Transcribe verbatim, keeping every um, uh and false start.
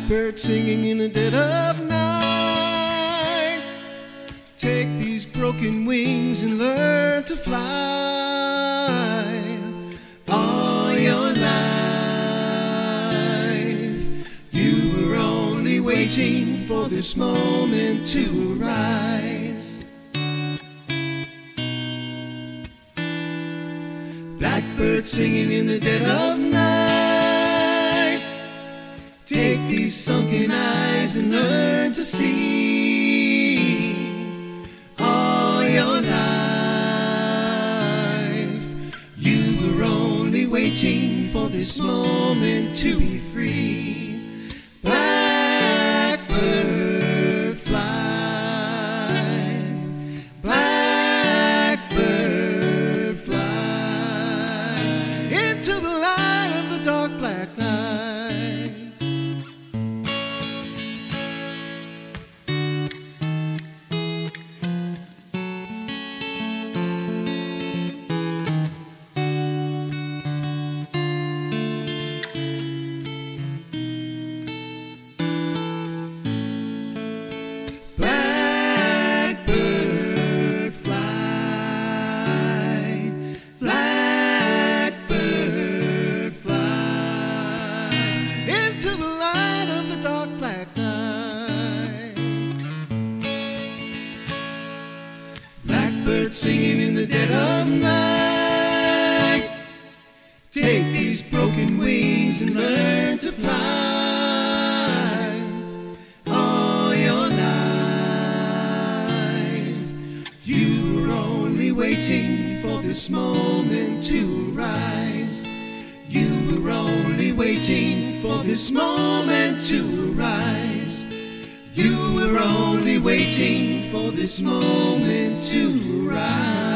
Blackbird singing in the dead of night. Take these broken wings and learn to fly. All your life you were only waiting for this moment to arise. Blackbird singing in the dead of night. Take these sunken eyes and learn to see. All your life you were only waiting for this moment to be free. Blackbird fly, blackbird fly into the light of the dark black night. Blackbird fly, blackbird fly into the light of the dark black night. Blackbird singing in the dead of night. Take these broken wings and learn to fly. All your life you were only waiting for this moment to arise. You were only waiting for this moment to arise. You were only waiting for this moment to arise.